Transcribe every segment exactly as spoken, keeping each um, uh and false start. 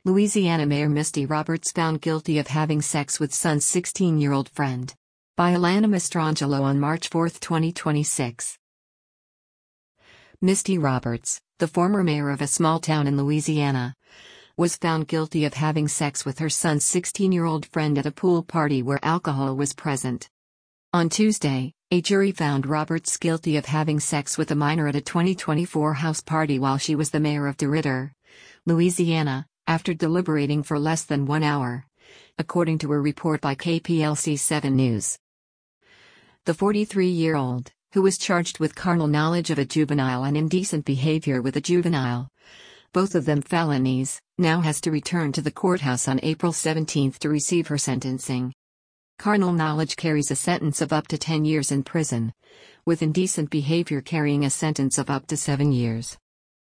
Louisiana Mayor Misty Roberts found guilty of having sex with son's sixteen-year-old friend. By Alana Mastrangelo on March fourth, twenty twenty-six. Misty Roberts, the former mayor of a small town in Louisiana, was found guilty of having sex with her son's sixteen-year-old friend at a pool party where alcohol was present. On Tuesday, a jury found Roberts guilty of having sex with a minor at a twenty twenty-four house party while she was the mayor of DeRidder, Louisiana, after deliberating for less than one hour, according to a report by K P L C seven News. The forty-three-year-old, who was charged with carnal knowledge of a juvenile and indecent behavior with a juvenile, both of them felonies, now has to return to the courthouse on April seventeenth to receive her sentencing. Carnal knowledge carries a sentence of up to ten years in prison, with indecent behavior carrying a sentence of up to seven years.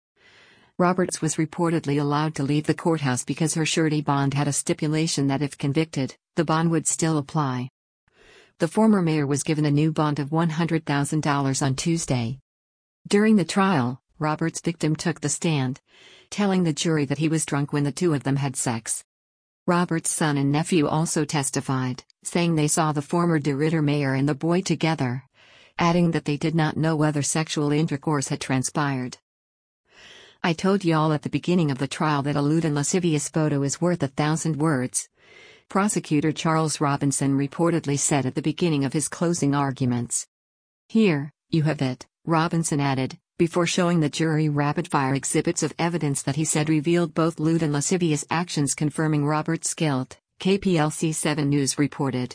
Roberts was reportedly allowed to leave the courthouse because her surety bond had a stipulation that if convicted, the bond would still apply. The former mayor was given a new bond of one hundred thousand dollars on Tuesday. During the trial, Roberts' victim took the stand, telling the jury that he was drunk when the two of them had sex. Roberts' son and nephew also testified, saying they saw the former DeRidder mayor and the boy together, adding that they did not know whether sexual intercourse had transpired. "I told y'all at the beginning of the trial that a lewd and lascivious photo is worth a thousand words," prosecutor Charles Robinson reportedly said at the beginning of his closing arguments. "Here, you have it," Robinson added, before showing the jury rapid-fire exhibits of evidence that he said revealed both lewd and lascivious actions confirming Roberts' guilt, K P L C seven News reported.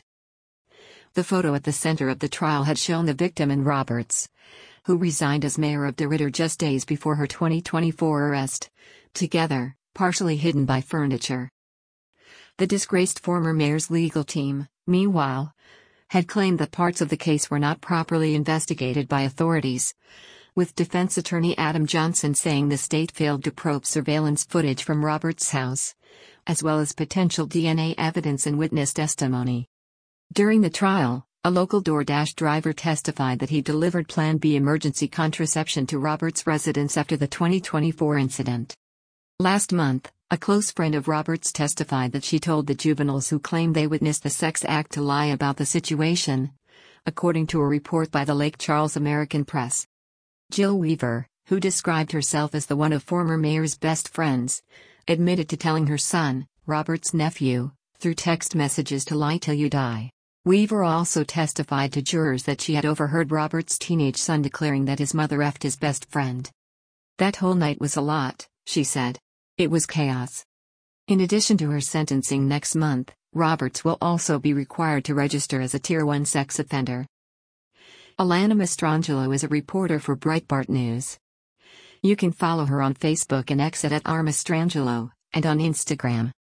The photo at the center of the trial had shown the victim and Roberts, who resigned as mayor of DeRidder just days before her twenty twenty-four arrest, together, partially hidden by furniture. The disgraced former mayor's legal team, meanwhile, had claimed that parts of the case were not properly investigated by authorities, with defense attorney Adam Johnson saying the state failed to probe surveillance footage from Roberts' house, as well as potential D N A evidence and witness testimony. During the trial, a local DoorDash driver testified that he delivered Plan B emergency contraception to Roberts' residence after the twenty twenty-four incident. Last month, a close friend of Roberts testified that she told the juveniles who claimed they witnessed the sex act to lie about the situation, according to a report by the Lake Charles American Press. Jill Weaver, who described herself as the one of former mayor's best friends, admitted to telling her son, Roberts' nephew, through text messages to lie till you die. Weaver also testified to jurors that she had overheard Roberts' teenage son declaring that his mother effed his best friend. "That whole night was a lot," she said. "It was chaos." In addition to her sentencing next month, Roberts will also be required to register as a Tier one sex offender. Alana Mastrangelo is a reporter for Breitbart News. You can follow her on Facebook and X at R Mastrangelo, and on Instagram.